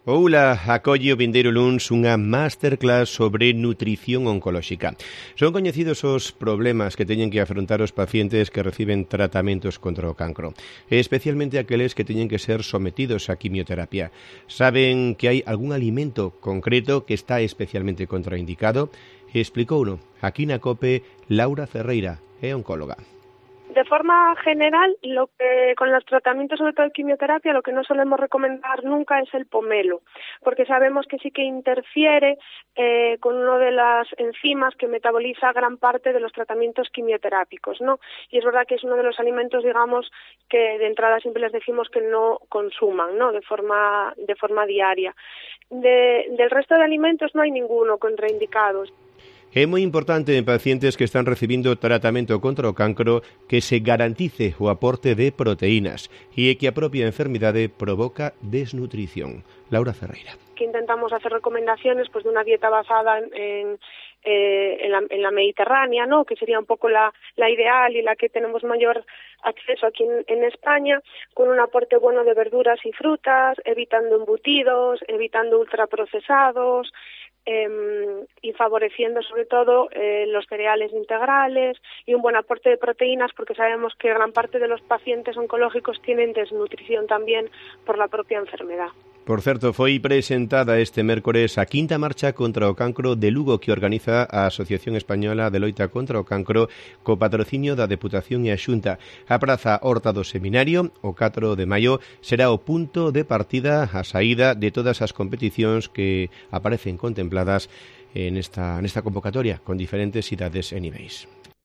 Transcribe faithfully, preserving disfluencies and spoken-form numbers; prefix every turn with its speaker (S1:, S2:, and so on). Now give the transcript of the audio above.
S1: Oula, acolle o vindeiro luns unha masterclass sobre nutrición oncolóxica. Son coñecidos os problemas que teñen que afrontar os pacientes que reciben tratamentos contra o cancro, especialmente aqueles que teñen que ser sometidos a quimioterapia. Saben que hai algún alimento concreto que está especialmente contraindicado? Explicouno aquí na COPE Laura Ferreira, é oncóloga.
S2: De forma general, lo que con los tratamientos, sobre todo de quimioterapia, lo que no solemos recomendar nunca es el pomelo, porque sabemos que sí que interfiere eh, con una de las enzimas que metaboliza gran parte de los tratamientos quimioterápicos, ¿no? Y es verdad que es uno de los alimentos, digamos, que de entrada siempre les decimos que no consuman, ¿no? De forma, de forma diaria. De, del resto de alimentos no hay ninguno contraindicado.
S1: É moi importante en pacientes que están recibindo tratamento contra o cancro que se garantice o aporte de proteínas e que a propia enfermidade provoca desnutrición. Laura Ferreira.
S2: Que intentamos hacer recomendaciones pues de una dieta basada en, en, eh, en, la, en la mediterránea, ¿no? Que sería un poco la, la ideal y la que tenemos mayor acceso aquí en, en España, con un aporte bueno de verduras y frutas, evitando embutidos, evitando ultraprocesados, Eh, y favoreciendo sobre todo eh, los cereales integrales y un buen aporte de proteínas, porque sabemos que gran parte de los pacientes oncológicos tienen desnutrición también por la propia enfermedad.
S1: Por certo, foi presentada este mércores a quinta marcha contra o cancro de Lugo que organiza a Asociación Española de Loita contra o Cancro co patrocinio da Deputación e a Xunta. A Praza Horta do Seminario, o catro de maio, será o punto de partida, a saída de todas as competicións que aparecen contempladas nesta, nesta convocatoria con diferentes idades e niveis.